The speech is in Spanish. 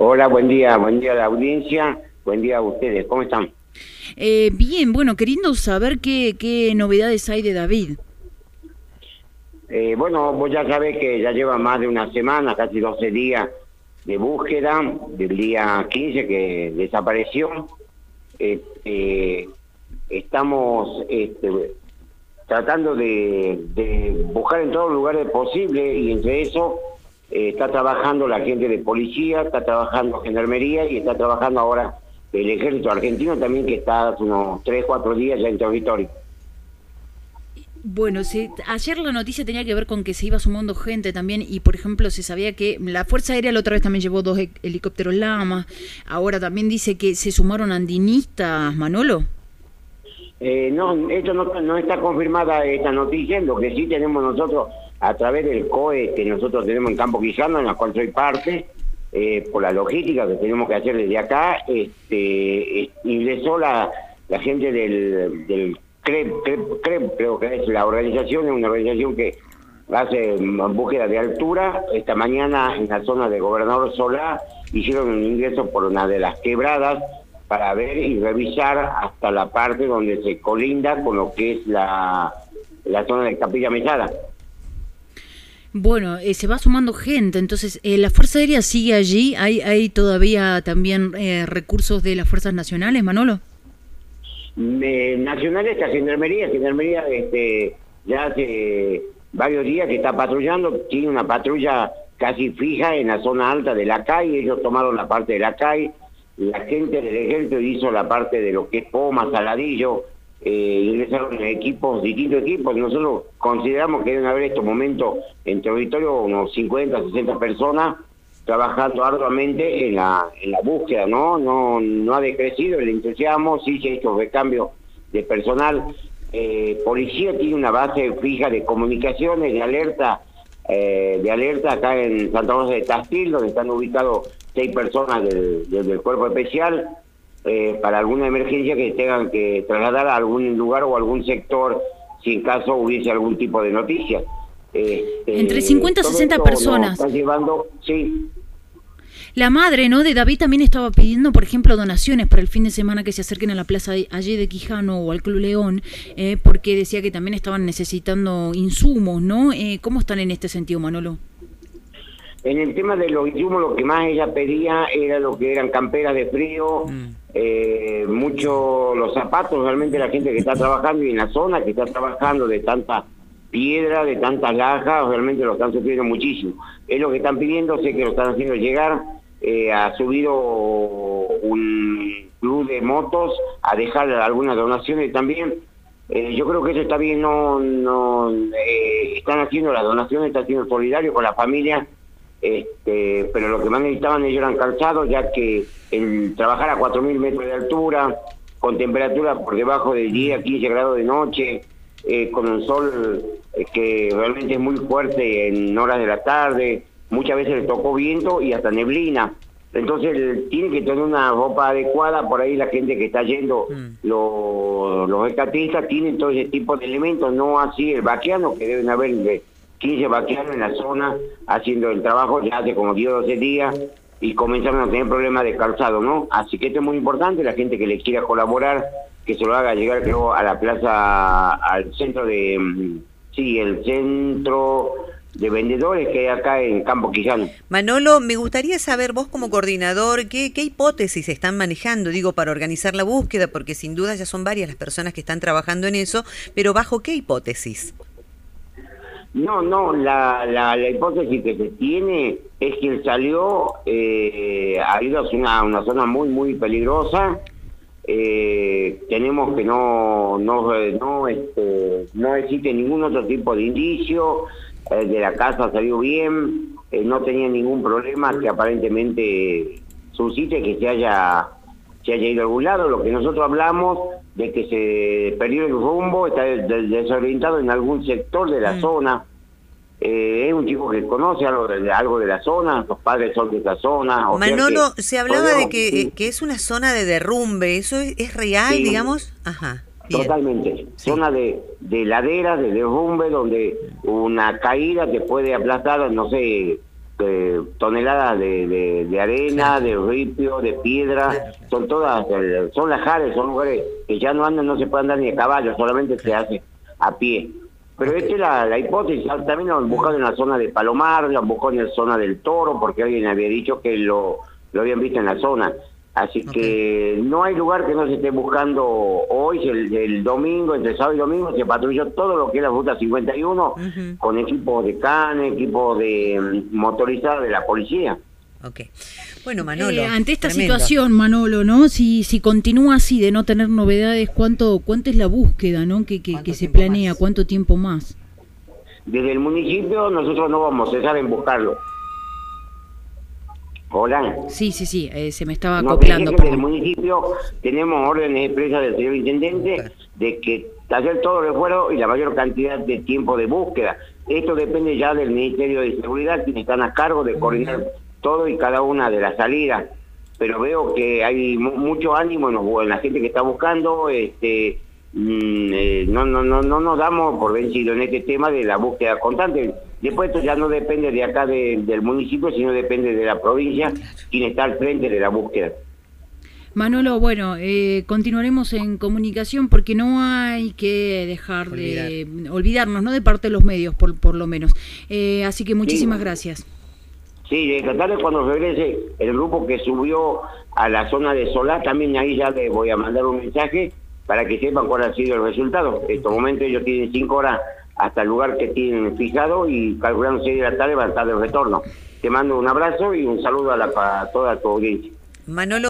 Hola, buen día a la audiencia, buen día a ustedes, ¿cómo están? Bien, bueno, queriendo saber qué novedades hay de David. Bueno, vos ya sabés que ya lleva más de una semana, casi 12 días de búsqueda, del día 15 que desapareció. Este, Estamos tratando de buscar en todos los lugares posibles y entre eso está trabajando la gente de policía, está trabajando Gendarmería y está trabajando ahora el Ejército Argentino también, que está hace unos 3, 4 días ya en territorio. Bueno, ayer la noticia tenía que ver con que se iba sumando gente también y, por ejemplo, se sabía que la Fuerza Aérea la otra vez también llevó dos helicópteros Lama. Ahora también dice que se sumaron andinistas, Manolo. No, esto no está confirmada esta noticia. Lo que sí tenemos nosotros a través del COE que nosotros tenemos en Campo Quijano, en la cual soy parte, por la logística que tenemos que hacer desde acá, ingresó la gente del CREP, creo que es la organización, es una organización que hace búsqueda de altura. Esta mañana en la zona de Gobernador Solá hicieron un ingreso por una de las quebradas para ver y revisar hasta la parte donde se colinda con lo que es la zona de Capilla Mesada. Bueno, se va sumando gente, entonces la Fuerza Aérea sigue allí. ¿Hay todavía también recursos de las Fuerzas Nacionales, Manolo? Nacional está Gendarmería ya hace varios días que está patrullando, tiene una patrulla casi fija en la zona alta de la calle. Ellos tomaron la parte de la calle, la gente del Ejército hizo la parte de lo que es Poma, Saladillo, ingresaron distintos equipos. Nosotros consideramos que deben haber en estos momentos en territorio unos 50, 60 personas trabajando arduamente en la búsqueda, no ha decrecido el entusiasmo, sí se ha hecho recambio de personal. Policía tiene una base fija de comunicaciones, de alerta acá en Santa Rosa de Tastil, donde están ubicados 6 personas del Cuerpo Especial, para alguna emergencia que tengan que trasladar a algún lugar o algún sector, si en caso hubiese algún tipo de noticia. Entre 50 y 60 personas. Están llevando, sí. La madre, ¿no?, de David también estaba pidiendo, por ejemplo, donaciones para el fin de semana que se acerquen a la plaza allí de Quijano o al Club León, porque decía que también estaban necesitando insumos, ¿no? ¿Cómo están en este sentido, Manolo? En el tema de los insumos, lo que más ella pedía era lo que eran camperas de frío, mucho los zapatos, realmente la gente que está trabajando y en la zona que está trabajando de tanta piedra, de tantas lajas, realmente lo están sufriendo muchísimo. Es lo que están pidiendo, sé que lo están haciendo llegar. Ha subido un club de motos a dejar algunas donaciones también. Yo creo que eso está bien, están haciendo las donaciones, están siendo solidarios con la familia, pero lo que más necesitaban ellos eran calzados, ya que el trabajar a 4.000 metros de altura, con temperatura por debajo de 10 a 15 grados de noche, con un sol que realmente es muy fuerte en horas de la tarde, muchas veces le tocó viento y hasta neblina. Entonces tiene que tener una ropa adecuada. Por ahí la gente que está yendo, los rescatistas tienen todo ese tipo de elementos, no así el vaqueano, que deben haber de 15 vaqueanos en la zona haciendo el trabajo ya hace como 10 o 12 días y comenzaron a tener problemas de calzado, ¿no? Así que esto es muy importante, la gente que le quiera colaborar, que se lo haga llegar, creo, a la plaza, al centro el centro de vendedores que hay acá en Campo Quijano. Manolo, me gustaría saber vos como coordinador, ¿qué hipótesis están manejando, digo, para organizar la búsqueda? Porque sin duda ya son varias las personas que están trabajando en eso, pero ¿bajo qué hipótesis? La hipótesis que se tiene es que él salió, ha ido a una zona muy, muy peligrosa. Tenemos que no existe ningún otro tipo de indicio. De la casa salió bien, no tenía ningún problema que aparentemente suscite que se haya ido a algún lado. Lo que nosotros hablamos de que se perdió el rumbo, está desorientado en algún sector de la zona. Es un chico que conoce algo de la zona, los padres son de esa zona. Manolo, se hablaba de que es una zona de derrumbe, ¿eso es real, sí, digamos? Ajá. Bien. Totalmente. Sí. Zona de ladera, de derrumbe, donde una caída te puede aplastar, no sé, toneladas de arena, de ripio, de piedra, son todas, son lajares, son lugares que ya no andan, no se puede andar ni a caballo, solamente se hace a pie. Pero esta es la hipótesis. También lo han buscado en la zona de Palomar, lo han buscado en la zona del Toro, porque alguien había dicho que lo habían visto en la zona. Así que no hay lugar que no se esté buscando hoy. El domingo, entre sábado y domingo, se patrulló todo lo que es la Ruta 51 con equipos de CAN, equipos de motorizados de la policía. Ok. Bueno, Manolo. Ante esta tremendo situación, Manolo, ¿no? Si continúa así de no tener novedades, ¿cuánto es la búsqueda, ¿no? que se planea? Más? ¿Cuánto tiempo más? Desde el municipio nosotros no vamos a cesar en buscarlo. Hola. Sí, se me estaba acoplando. Desde el municipio tenemos órdenes expresas del señor intendente de que hacer todo el esfuerzo y la mayor cantidad de tiempo de búsqueda. Esto depende ya del Ministerio de Seguridad, quienes están a cargo de coordinar todo y cada una de las salidas. Pero veo que hay mucho ánimo en la gente que está buscando. No nos damos por vencido en este tema de la búsqueda constante. Después esto ya no depende de acá del municipio, sino depende de la provincia, quien está al frente de la búsqueda. Manolo, bueno, continuaremos en comunicación porque no hay que dejar de olvidarnos, ¿no? De parte de los medios, por lo menos. Así que muchísimas gracias. Sí, de tratar de cuando regrese el grupo que subió a la zona de Solá, también ahí ya les voy a mandar un mensaje para que sepan cuál ha sido el resultado. En estos momentos ellos tienen 5 horas hasta el lugar que tienen fijado y calculando 6 de la tarde va a estar de retorno. Te mando un abrazo y un saludo a toda tu audiencia. Manolo.